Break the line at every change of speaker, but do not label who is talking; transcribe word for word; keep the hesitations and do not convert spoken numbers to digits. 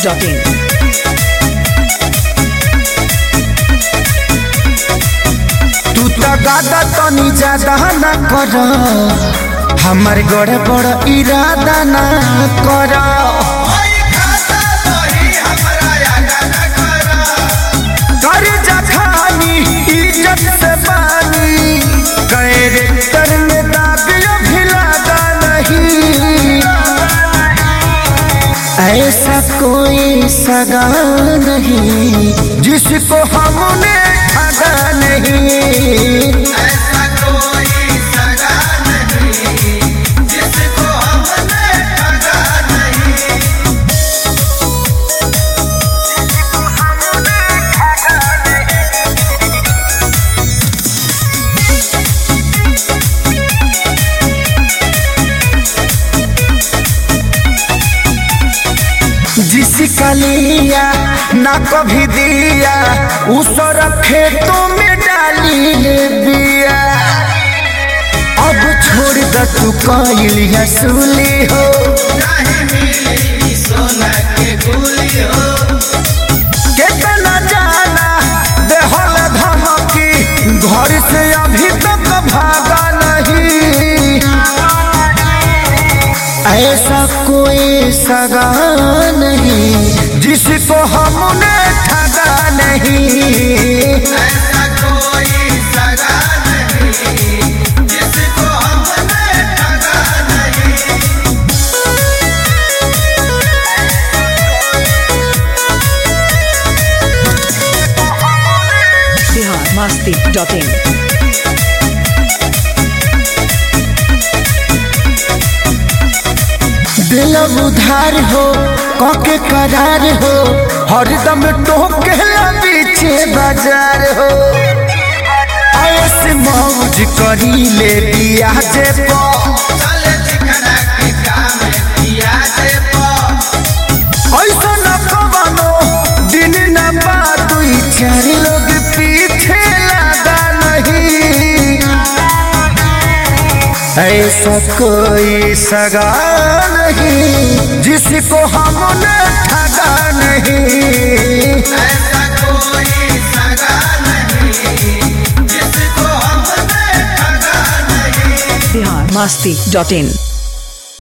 Dot in.
तू तो गादा तनी ज्यादा न कर, हमार गड़बड़ इरादा न कर। कर जखानी इज्जत से बानी, कैरेक्टर में दाग भी लगा नहीं। ऐसा कोई सगा नहीं जिसको हमने ठगा नहीं।
ऐसा कोई सगा नहीं जिसको हमने ठगा नहीं।
जिसका लिया ना कभी दिया, उस खेतों में डाली ले बिया। अब छोड़ द तू कोई हसूली हो,
नहीं मिलेगी सोना के गुली हो।
कितना जाना देहल धमकी, घर से अभी तक भागा नहीं। ऐसा कोई सगा नहीं जिसको हमने ठगा नहीं।
ऐसा कोई सगा नहीं जिसको हमने ठगा नहीं।
Bihar Masti dot in.
दिल उधार हो कके करार हो, हरदम टोके पीछे बाजार हो। ऐसे मौज करी ले दिया जे पो,
चले चिकना के काम किया जे पो।
ऐसा न कवनो दिन न बात, दुई चार लोग पीछे लगा नहीं। ऐसा कोई सगा नहीं जिसको हमने ठगा नहीं।
ऐसा कोई सगा नहीं जिसको हमने ठगा नहीं।
बिहार मस्ती डॉट इन।